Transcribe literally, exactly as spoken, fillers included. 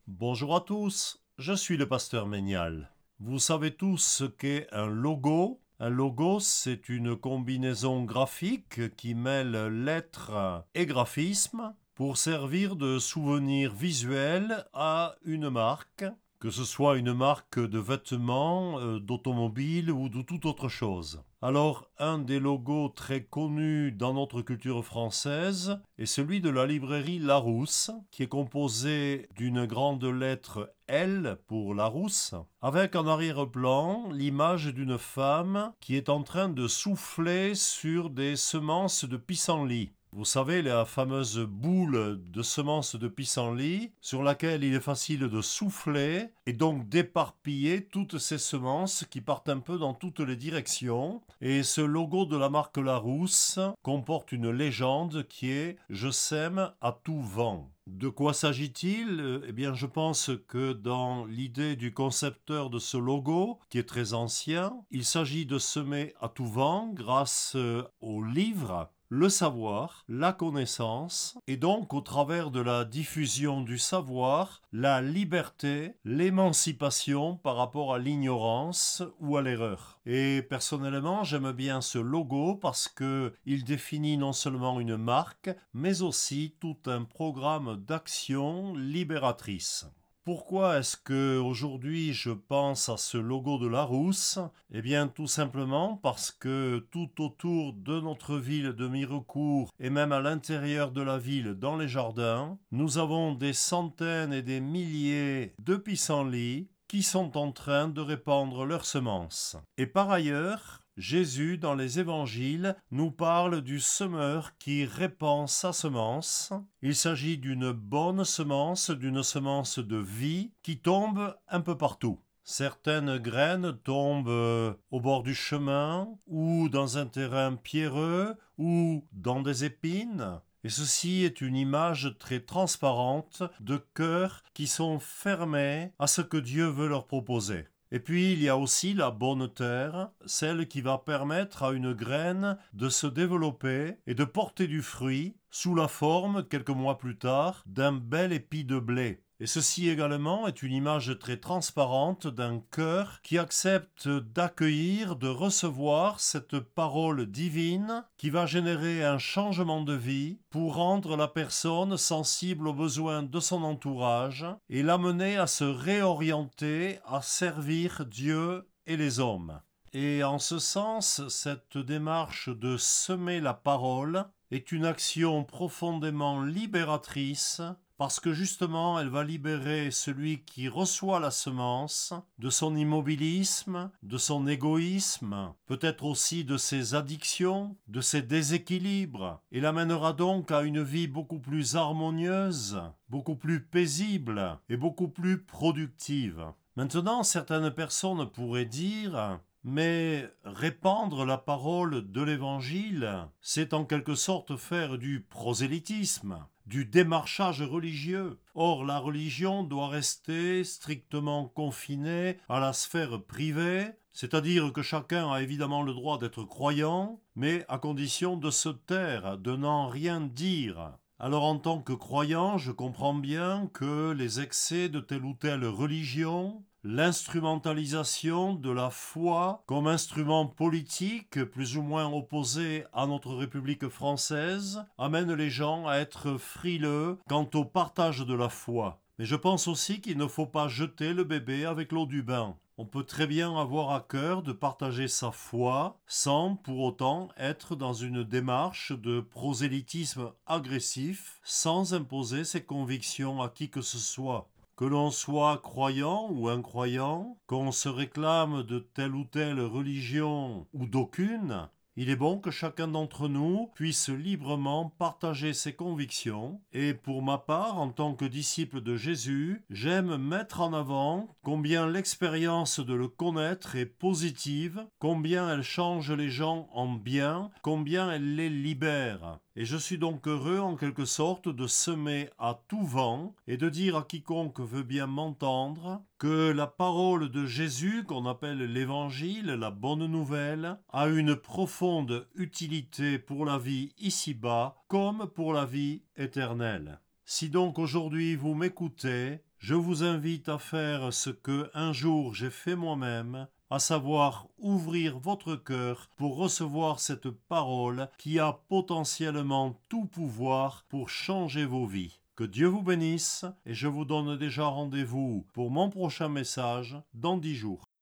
Bonjour à tous, je suis le pasteur Ménial. Vous savez tous ce qu'est un logo. Un logo, c'est une combinaison graphique qui mêle lettres et graphismes pour servir de souvenir visuel à une marque, que ce soit une marque de vêtements, euh, d'automobile ou de toute autre chose. Alors, un des logos très connus dans notre culture française est celui de la librairie Larousse, qui est composé d'une grande lettre L pour Larousse, avec en arrière-plan l'image d'une femme qui est en train de souffler sur des semences de pissenlit. Vous savez, la fameuse boule de semences de pissenlit sur laquelle il est facile de souffler et donc d'éparpiller toutes ces semences qui partent un peu dans toutes les directions. Et ce logo de la marque Larousse comporte une légende qui est « Je sème à tout vent ». De quoi s'agit-il ? Eh bien, je pense que dans l'idée du concepteur de ce logo, qui est très ancien, il s'agit de semer à tout vent grâce au livre, le savoir, la connaissance, et donc au travers de la diffusion du savoir, la liberté, l'émancipation par rapport à l'ignorance ou à l'erreur. Et personnellement, j'aime bien ce logo parce que il définit non seulement une marque, mais aussi tout un programme d'action libératrice. Pourquoi est-ce que aujourd'hui je pense à ce logo de Larousse ? Eh bien tout simplement parce que tout autour de notre ville de Mirecourt et même à l'intérieur de la ville dans les jardins, nous avons des centaines et des milliers de pissenlits qui sont en train de répandre leurs semences. Et par ailleurs, Jésus, dans les évangiles, nous parle du semeur qui répand sa semence. Il s'agit d'une bonne semence, d'une semence de vie qui tombe un peu partout. Certaines graines tombent au bord du chemin, ou dans un terrain pierreux, ou dans des épines. Et ceci est une image très transparente de cœurs qui sont fermés à ce que Dieu veut leur proposer. Et puis il y a aussi la bonne terre, celle qui va permettre à une graine de se développer et de porter du fruit sous la forme, quelques mois plus tard, d'un bel épi de blé. Et ceci également est une image très transparente d'un cœur qui accepte d'accueillir, de recevoir cette parole divine qui va générer un changement de vie pour rendre la personne sensible aux besoins de son entourage et l'amener à se réorienter, à servir Dieu et les hommes. Et en ce sens, cette démarche de semer la parole est une action profondément libératrice parce que justement elle va libérer celui qui reçoit la semence de son immobilisme, de son égoïsme, peut-être aussi de ses addictions, de ses déséquilibres, et l'amènera donc à une vie beaucoup plus harmonieuse, beaucoup plus paisible et beaucoup plus productive. Maintenant, certaines personnes pourraient dire: mais répandre la parole de l'Évangile, c'est en quelque sorte faire du prosélytisme, du démarchage religieux. Or, la religion doit rester strictement confinée à la sphère privée, c'est-à-dire que chacun a évidemment le droit d'être croyant, mais à condition de se taire, de n'en rien dire. Alors en tant que croyant, je comprends bien que les excès de telle ou telle religion, l'instrumentalisation de la foi comme instrument politique plus ou moins opposé à notre République française amène les gens à être frileux quant au partage de la foi. Mais je pense aussi qu'il ne faut pas jeter le bébé avec l'eau du bain. On peut très bien avoir à cœur de partager sa foi sans pour autant être dans une démarche de prosélytisme agressif, sans imposer ses convictions à qui que ce soit. Que l'on soit croyant ou incroyant, qu'on se réclame de telle ou telle religion ou d'aucune, il est bon que chacun d'entre nous puisse librement partager ses convictions et pour ma part, en tant que disciple de Jésus, j'aime mettre en avant combien l'expérience de le connaître est positive, combien elle change les gens en bien, combien elle les libère. Et je suis donc heureux en quelque sorte de semer à tout vent et de dire à quiconque veut bien m'entendre que la parole de Jésus, qu'on appelle l'évangile, la bonne nouvelle, a une profonde utilité pour la vie ici-bas comme pour la vie éternelle. Si donc aujourd'hui vous m'écoutez, Je vous invite à faire ce que un jour j'ai fait moi-même, à savoir ouvrir votre cœur pour recevoir cette parole qui a potentiellement tout pouvoir pour changer vos vies. Que Dieu vous bénisse et je vous donne déjà rendez-vous pour mon prochain message dans dix jours.